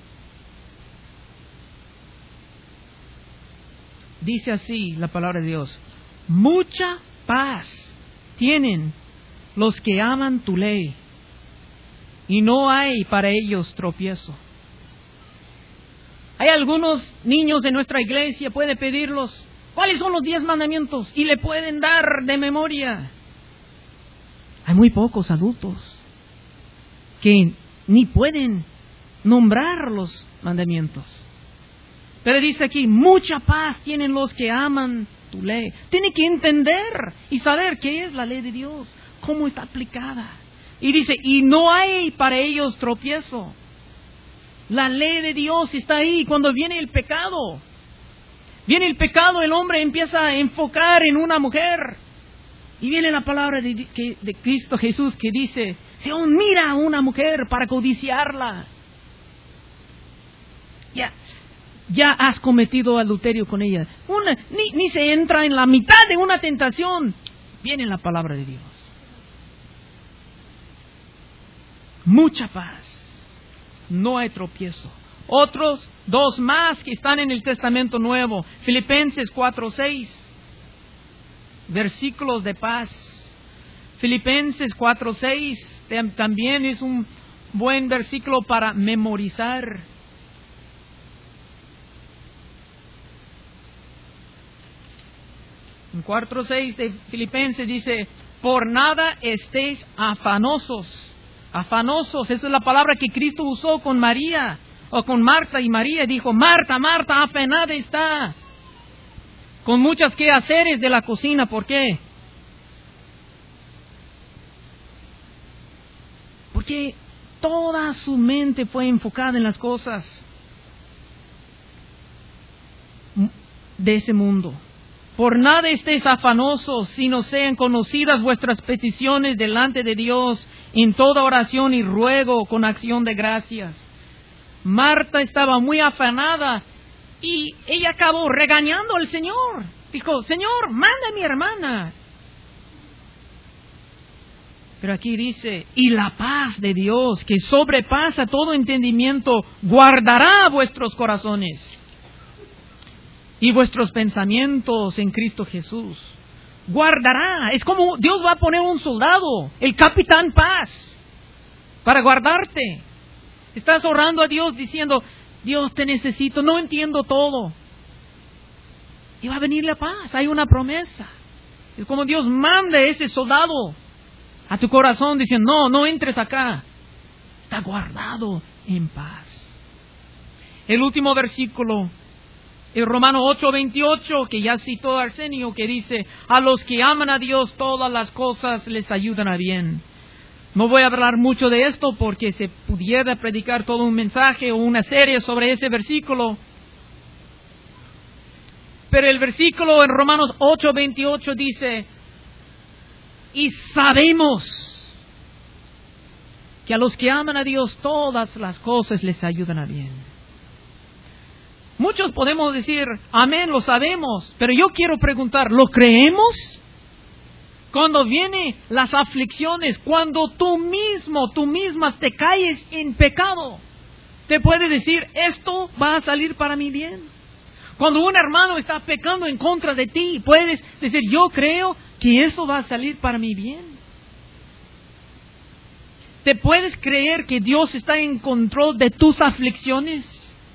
Dice así la palabra de Dios. Mucha paz tienen los que aman tu ley, y no hay para ellos tropiezo. Hay algunos niños en nuestra iglesia, puede pedirlos, ¿cuáles son los diez mandamientos? Y le pueden dar de memoria. Hay muy pocos adultos que ni pueden nombrar los mandamientos. Pero dice aquí, mucha paz tienen los que aman tu ley. Tiene que entender y saber qué es la ley de Dios, cómo está aplicada. Y dice, y no hay para ellos tropiezo. La ley de Dios está ahí. Cuando viene el pecado, viene el pecado, el hombre empieza a enfocar en una mujer. Y viene la palabra de, de, de Cristo Jesús que dice, si aún mira a una mujer para codiciarla, ya, ya has cometido adulterio con ella. Una, ni, ni se entra en la mitad de una tentación. Viene la palabra de Dios. Mucha paz. No hay tropiezo. Otros dos más que están en el Testamento Nuevo. Filipenses cuatro seis. Versículos de paz. Filipenses cuatro seis también es un buen versículo para memorizar. En cuatro seis de Filipenses dice, por nada estéis afanosos. Afanosos, esa es la palabra que Cristo usó con María, o con Marta y María. Dijo, Marta, Marta, afanada está, con muchas quehaceres de la cocina. ¿Por qué? Porque toda su mente fue enfocada en las cosas de ese mundo. Por nada estéis afanosos, sino sean conocidas vuestras peticiones delante de Dios en toda oración y ruego con acción de gracias. Marta estaba muy afanada y ella acabó regañando al Señor. Dijo, Señor, manda a mi hermana. Pero aquí dice, y la paz de Dios, que sobrepasa todo entendimiento, guardará vuestros corazones y vuestros pensamientos en Cristo Jesús. Guardará. Es como Dios va a poner un soldado, el capitán Paz, para guardarte. Estás orando a Dios diciendo, Dios, te necesito, no entiendo todo. Y va a venir la paz, hay una promesa. Es como Dios manda ese soldado a tu corazón diciendo, no, no entres acá. Está guardado en paz. El último versículo, el Romano ocho veintiocho, que ya citó Arsenio, que dice, a los que aman a Dios todas las cosas les ayudan a bien. No voy a hablar mucho de esto porque se pudiera predicar todo un mensaje o una serie sobre ese versículo. Pero el versículo en Romanos ocho veintiocho dice, y sabemos que a los que aman a Dios todas las cosas les ayudan a bien. Muchos podemos decir, amén, lo sabemos, pero yo quiero preguntar, ¿lo creemos? Cuando vienen las aflicciones, cuando tú mismo, tú misma te caes en pecado, te puede decir, esto va a salir para mi bien. Cuando un hermano está pecando en contra de ti, puedes decir, yo creo que eso va a salir para mi bien. ¿Te puedes creer que Dios está en control de tus aflicciones?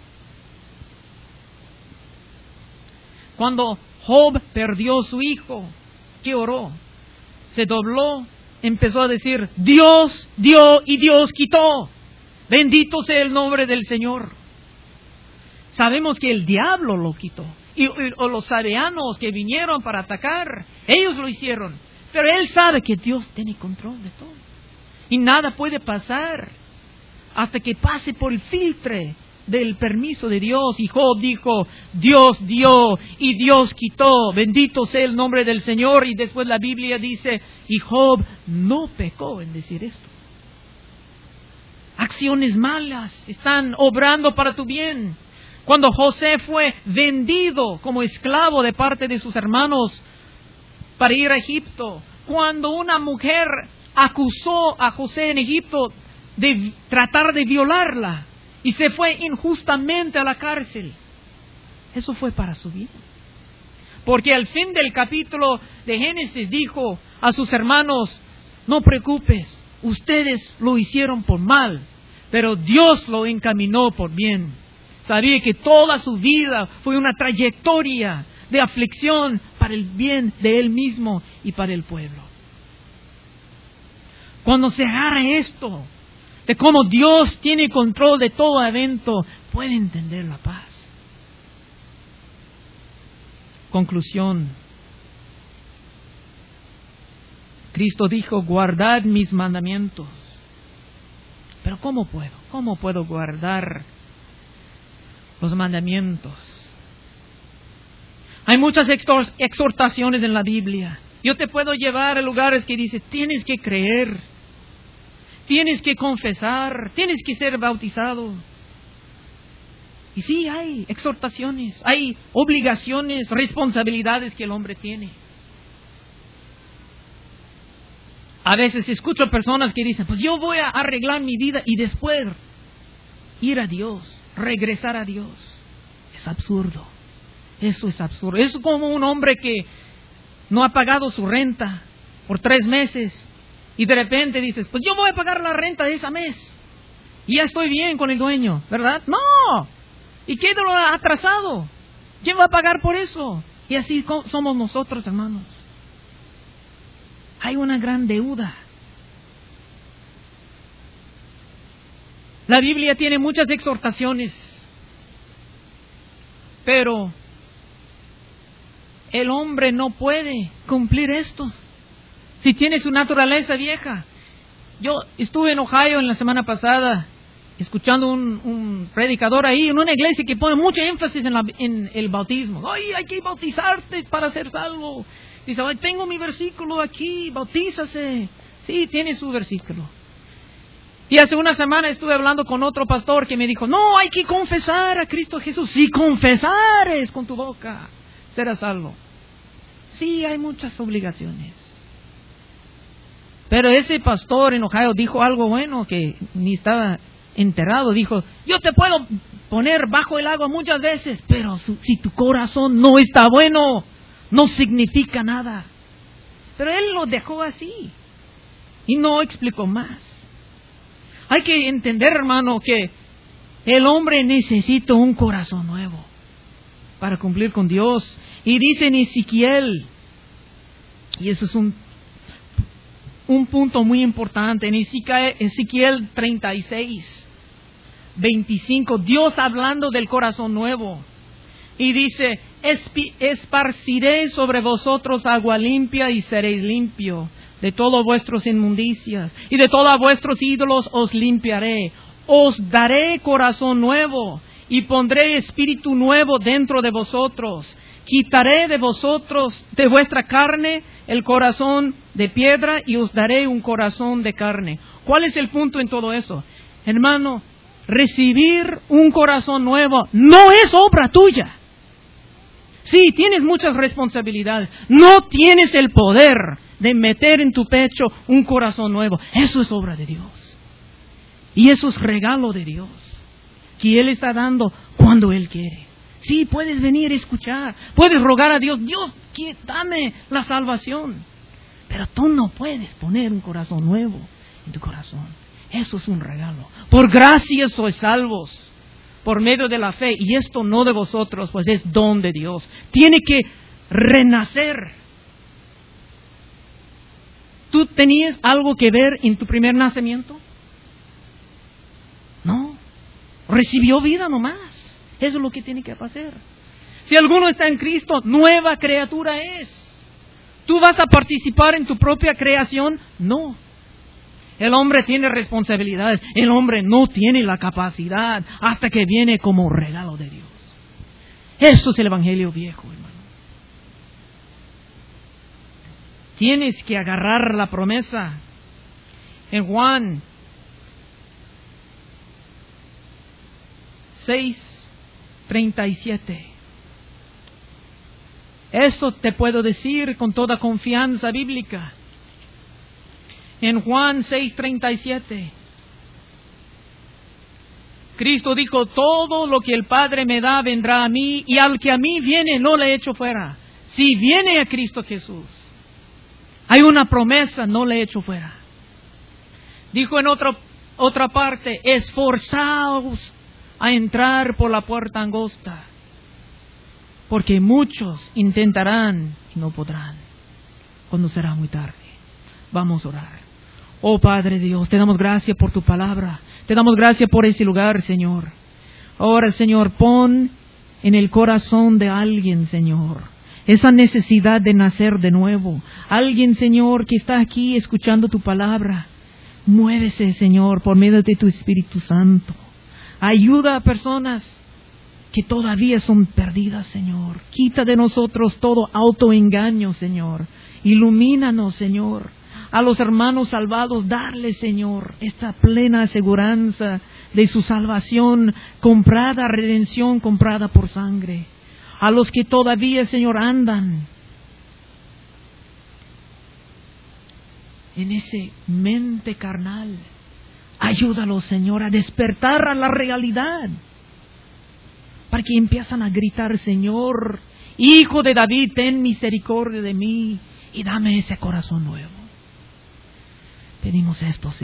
Cuando Job perdió su hijo, ¿qué oró? Se dobló, empezó a decir, Dios dio y Dios quitó. Bendito sea el nombre del Señor. Sabemos que el diablo lo quitó. Y, y o los sabeanos que vinieron para atacar, ellos lo hicieron. Pero él sabe que Dios tiene control de todo. Y nada puede pasar hasta que pase por el filtre del permiso de Dios. Y Job dijo, Dios dio y Dios quitó, bendito sea el nombre del Señor. Y después la Biblia dice, y Job no pecó en decir esto. Acciones malas están obrando para tu bien. Cuando José fue vendido como esclavo de parte de sus hermanos para ir a Egipto, cuando una mujer acusó a José en Egipto de tratar de violarla, y se fue injustamente a la cárcel. Eso fue para su vida. Porque al fin del capítulo de Génesis dijo a sus hermanos, no preocupes, ustedes lo hicieron por mal, pero Dios lo encaminó por bien. Sabía que toda su vida fue una trayectoria de aflicción para el bien de él mismo y para el pueblo. Cuando se agarra esto, de cómo Dios tiene control de todo evento, puede entender la paz. Conclusión. Cristo dijo, guardad mis mandamientos. Pero ¿cómo puedo? ¿Cómo puedo guardar los mandamientos? Hay muchas exhortaciones en la Biblia. Yo te puedo llevar a lugares que dice, tienes que creer, tienes que confesar, tienes que ser bautizado. Y sí, hay exhortaciones, hay obligaciones, responsabilidades que el hombre tiene. A veces escucho personas que dicen, pues yo voy a arreglar mi vida y después ir a Dios, regresar a Dios. Es absurdo. Eso es absurdo. Es como un hombre que no ha pagado su renta por tres meses y de repente dices, pues yo voy a pagar la renta de ese mes y ya estoy bien con el dueño, ¿verdad? No. ¿Y qué de lo atrasado? ¿Quién va a pagar por eso? Y así somos nosotros, hermanos. Hay una gran deuda. La Biblia tiene muchas exhortaciones, pero el hombre no puede cumplir esto si tiene su naturaleza vieja. Yo estuve en Ohio en la semana pasada escuchando un, un predicador ahí en una iglesia que pone mucho énfasis en, la, en el bautismo. Ay, hay que bautizarte para ser salvo. Dice, ay, tengo mi versículo aquí, bautízase. Sí, tiene su versículo. Y hace una semana estuve hablando con otro pastor que me dijo, no, hay que confesar a Cristo Jesús. Si confesares con tu boca, serás salvo. Sí, hay muchas obligaciones. Pero ese pastor en Ohio dijo algo bueno que ni estaba enterado. Dijo, yo te puedo poner bajo el agua muchas veces, pero si tu corazón no está bueno, no significa nada. Pero él lo dejó así y no explicó más. Hay que entender, hermano, que el hombre necesita un corazón nuevo para cumplir con Dios. Y dice en Ezequiel, y eso es un, un punto muy importante, en Ezequiel, Ezequiel treinta y seis, veinticinco, Dios hablando del corazón nuevo. Y dice, esparciré sobre vosotros agua limpia y seréis limpio. De todas vuestras inmundicias y de todos vuestros ídolos os limpiaré. Os daré corazón nuevo y pondré espíritu nuevo dentro de vosotros. Quitaré de vosotros, de vuestra carne, el corazón de piedra y os daré un corazón de carne. ¿Cuál es el punto en todo eso? Hermano, recibir un corazón nuevo no es obra tuya. Sí, tienes muchas responsabilidades. No tienes el poder de meter en tu pecho un corazón nuevo. Eso es obra de Dios. Y eso es regalo de Dios, que Él está dando cuando Él quiere. Sí, puedes venir a escuchar. Puedes rogar a Dios, Dios, dame la salvación. Pero tú no puedes poner un corazón nuevo en tu corazón. Eso es un regalo. Por gracia sois salvos, por medio de la fe, y esto no de vosotros, pues es don de Dios. Tiene que renacer. ¿Tú tenías algo que ver en tu primer nacimiento? No. Recibió vida nomás. Eso es lo que tiene que hacer. Si alguno está en Cristo, nueva criatura es. ¿Tú vas a participar en tu propia creación? No. El hombre tiene responsabilidades. El hombre no tiene la capacidad hasta que viene como regalo de Dios. Eso es el evangelio viejo, hermano. Tienes que agarrar la promesa. En Juan seis treinta y siete. Eso te puedo decir con toda confianza bíblica. En Juan seis treinta y siete, Cristo dijo, todo lo que el Padre me da vendrá a mí, y al que a mí viene no le echo fuera. Si viene a Cristo Jesús, hay una promesa, no le echo fuera. Dijo en otra, otra parte, esforzaos a entrar por la puerta angosta, porque muchos intentarán y no podrán, cuando será muy tarde. Vamos a orar. Oh Padre Dios, te damos gracias por tu palabra. Te damos gracias por ese lugar, Señor. Ahora, Señor, pon en el corazón de alguien, Señor, esa necesidad de nacer de nuevo. Alguien, Señor, que está aquí escuchando tu palabra. Muévese, Señor, por medio de tu Espíritu Santo. Ayuda a personas que todavía son perdidas, Señor. Quita de nosotros todo autoengaño, Señor. Ilumínanos, Señor. A los hermanos salvados, darles, Señor, esta plena aseguranza de su salvación, comprada, redención comprada por sangre. A los que todavía, Señor, andan en ese mente carnal, ayúdalos, Señor, a despertar a la realidad, para que empiezan a gritar, Señor, Hijo de David, ten misericordia de mí y dame ese corazón nuevo. Pedimos esto, Señor.